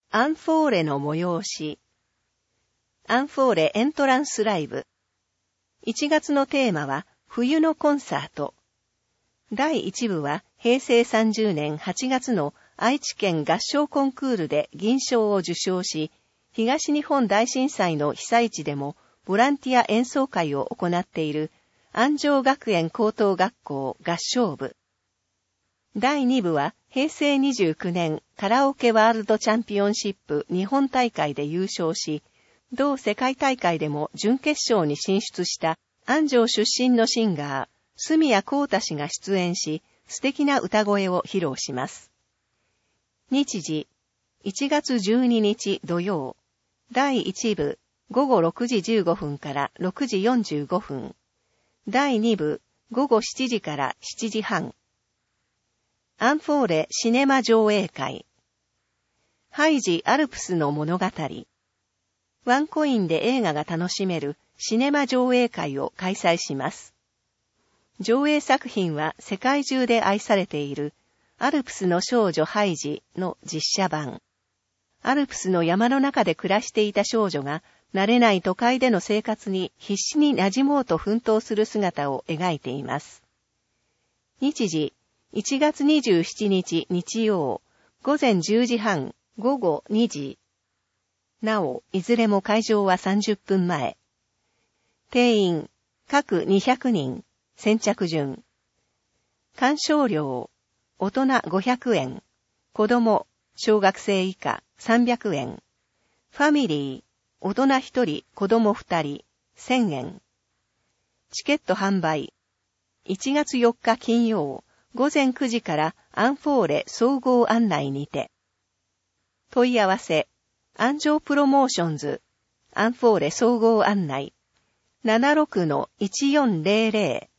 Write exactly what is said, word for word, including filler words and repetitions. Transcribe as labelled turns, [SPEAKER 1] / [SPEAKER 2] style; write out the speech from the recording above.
[SPEAKER 1] アンフォーレの催し。アンフォーレエントランスライブ。いちがつのテーマは冬のコンサート。だいいち部はへいせいさんじゅうねんはちがつの愛知県合唱コンクールで銀賞を受賞し、東日本大震災の被災地でもボランティア演奏会を行っている安城学園高等学校合唱部。だいに部はへいせいにじゅうきゅうねんカラオケワールドチャンピオンシップ日本大会で優勝し、同世界大会でも準決勝に進出した安城出身のシンガー、住谷幸太氏が出演し、素敵な歌声を披露します。日時、いちがつじゅうににち土曜、だいいち部、ごごろくじじゅうごふんからろくじよんじゅうごふん、だいに部、ごごしちじからしちじはん。アンフォーレシネマ上映会。ハイジアルプスの物語。ワンコインで映画が楽しめるシネマ上映会を開催します。上映作品は世界中で愛されているアルプスの少女ハイジの実写版。アルプスの山の中で暮らしていた少女が慣れない都会での生活に必死に馴染もうと奮闘する姿を描いています。日時、いちがつにじゅうしちにち日曜、ごぜんじゅうじはん、ごごにじ。なお、いずれも会場はさんじゅっぷんまえ。定員、各にひゃくにん、先着順。鑑賞料、大人ごひゃくえん、子供、小学生以下さんびゃくえん。ファミリー、大人ひとり、子供ふたり、せんえん。チケット販売。いちがつよっか金曜、ごぜんくじからアンフォーレ総合案内にて。問い合わせ、安城プロモーションズ、アンフォーレ総合案内、ななろくのいちよんぜろぜろ